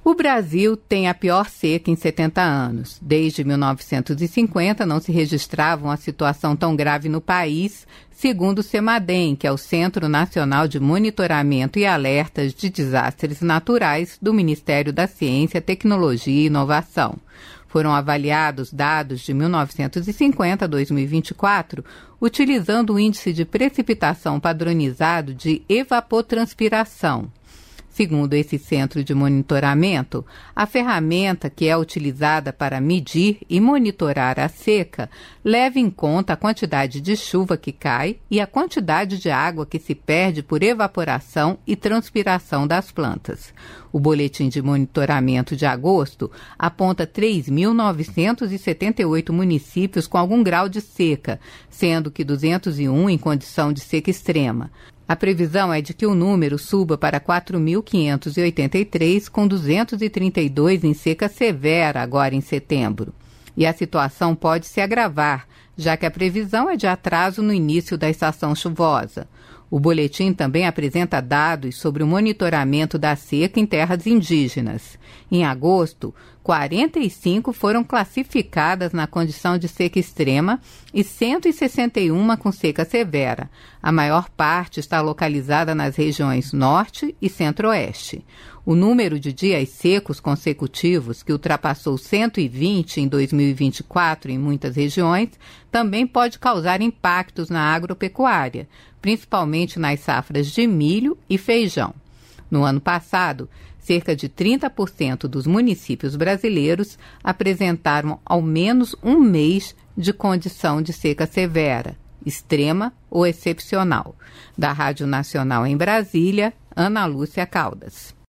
O Brasil tem a pior seca em 70 anos. Desde 1950 não se registrava uma situação tão grave no país, segundo o CEMADEM, que é o Centro Nacional de Monitoramento e Alertas de Desastres Naturais do Ministério da Ciência, Tecnologia e Inovação. Foram avaliados dados de 1950 a 2024, utilizando o índice de precipitação padronizado de evapotranspiração. Segundo esse centro de monitoramento, a ferramenta que é utilizada para medir e monitorar a seca leva em conta a quantidade de chuva que cai e a quantidade de água que se perde por evaporação e transpiração das plantas. O boletim de monitoramento de agosto aponta 3.978 municípios com algum grau de seca, sendo que 201 em condição de seca extrema. A previsão é de que o número suba para 4.583, com 232 em seca severa agora em setembro. E a situação pode se agravar, já que a previsão é de atraso no início da estação chuvosa. O boletim também apresenta dados sobre o monitoramento da seca em terras indígenas. Em agosto, 45 foram classificadas na condição de seca extrema e 161 com seca severa. A maior parte está localizada nas regiões Norte e Centro-Oeste. O número de dias secos consecutivos, que ultrapassou 120 em 2024 em muitas regiões, também pode causar impactos na agropecuária, principalmente nas safras de milho e feijão. No ano passado, cerca de 30% dos municípios brasileiros apresentaram ao menos um mês de condição de seca severa, extrema ou excepcional. Da Rádio Nacional em Brasília, Ana Lúcia Caldas.